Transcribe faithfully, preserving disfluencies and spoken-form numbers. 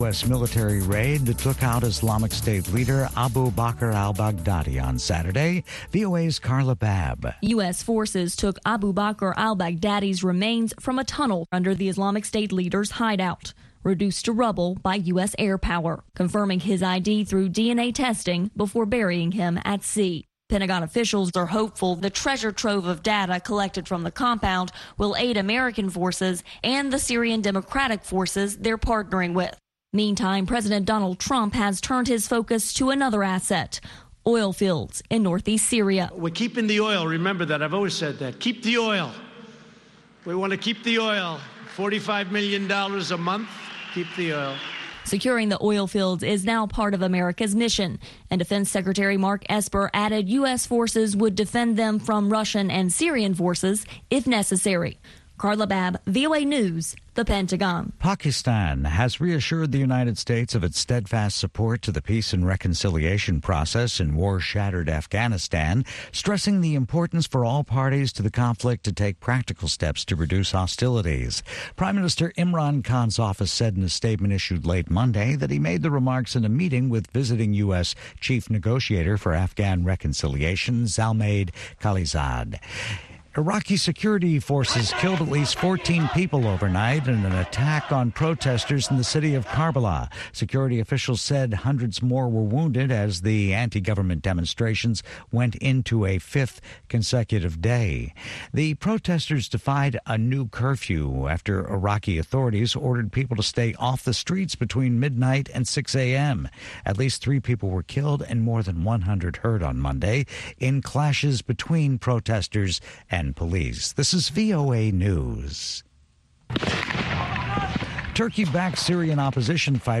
U S military raid that took out Islamic State leader Abu Bakr al-Baghdadi on Saturday. V O A's Carla Babb. U S forces took Abu Bakr al-Baghdadi's remains from a tunnel under the Islamic State leader's hideout, reduced to rubble by U S air power, confirming his I D through D N A testing before burying him at sea. Pentagon officials are hopeful the treasure trove of data collected from the compound will aid American forces and the Syrian Democratic Forces they're partnering with. Meantime, President Donald Trump has turned his focus to another asset, oil fields in northeast Syria. We're keeping the oil. Remember that. I've always said that. Keep the oil. We want to keep the oil. forty-five million dollars a month. Keep the oil. Securing the oil fields is now part of America's mission, and Defense Secretary Mark Esper added U S forces would defend them from Russian and Syrian forces if necessary. Carla Babb, V O A News, the Pentagon. Pakistan has reassured the United States of its steadfast support to the peace and reconciliation process in war-shattered Afghanistan, stressing the importance for all parties to the conflict to take practical steps to reduce hostilities. Prime Minister Imran Khan's office said in a statement issued late Monday that he made the remarks in a meeting with visiting U S Chief Negotiator for Afghan Reconciliation, Zalmaid Khalilzad. Iraqi security forces killed at least fourteen people overnight in an attack on protesters in the city of Karbala. Security officials said hundreds more were wounded as the anti-government demonstrations went into a fifth consecutive day. The protesters defied a new curfew after Iraqi authorities ordered people to stay off the streets between midnight and six a.m. At least three people were killed and more than one hundred hurt on Monday in clashes between protesters and And police. This is V O A News. Turkey-backed Syrian opposition fighters